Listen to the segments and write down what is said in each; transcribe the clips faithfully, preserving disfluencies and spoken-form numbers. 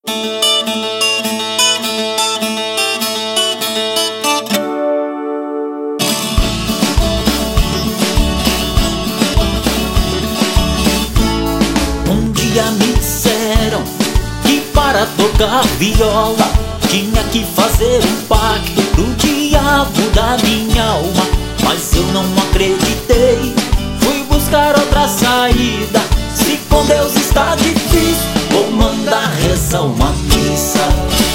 Um dia me disseram que para tocar viola tinha que fazer um pacto pro diabo da minha alma. Mas eu não acreditei, fui buscar outra saída. Se com Deus está difícil, vou mandar rezar uma missa.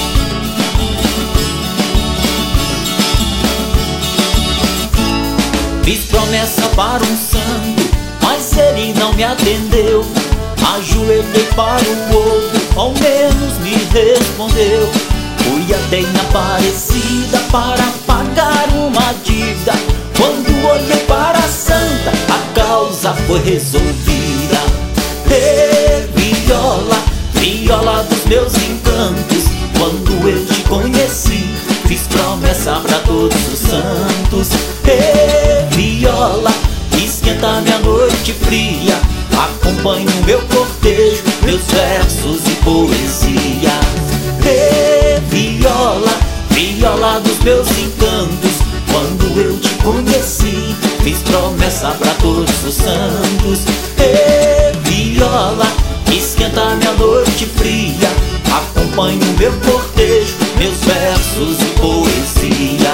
Fiz promessa para um santo, mas ele não me atendeu. Ajoelhei para o outro, ao menos me respondeu. Fui até em Aparecida para pagar uma dívida. Quando olhei para a santa, a causa foi resolvida. Ê, viola, viola dos meus encantos, quando eu te conheci, fiz promessa pra todos os santos. Ê, viola, esquenta minha noite fria, acompanhe o meu cortejo, meus versos e poesia. Ê, viola, viola dos meus encantos, quando eu te conheci, fiz promessa pra todos os santos. Ê, viola, esquenta minha noite fria, acompanhe o meu cortejo, meus versos e poesia.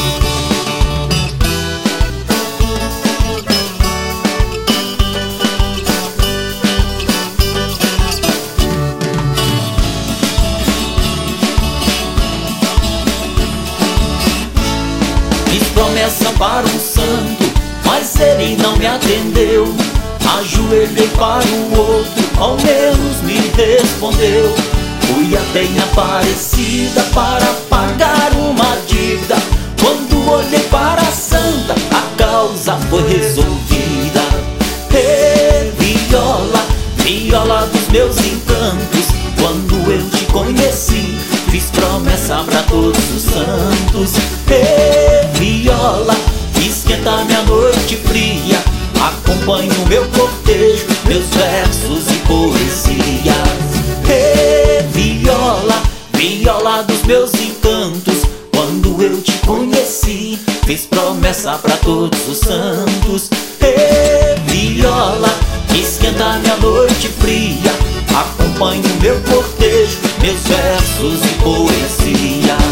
Fiz promessa para um santo, mas ele não me atendeu. Ajoelhei para o outro, ao menos me respondeu. Fui até em Aparecida para pagar uma dívida. Quando olhei para a santa, a causa foi resolvida. Ê, viola, viola dos meus encantos, quando eu te conheci, fiz promessa pra todos os santos. Ê, viola, esquenta minha noite fria, acompanhe o meu cortejo, meus versos e poesia. Ê, viola, viola dos meus encantos, quando eu te conheci, fiz promessa pra todos os santos. Ê, viola, esquenta minha noite fria, acompanhe o meu cortejo, meus versos e poesia.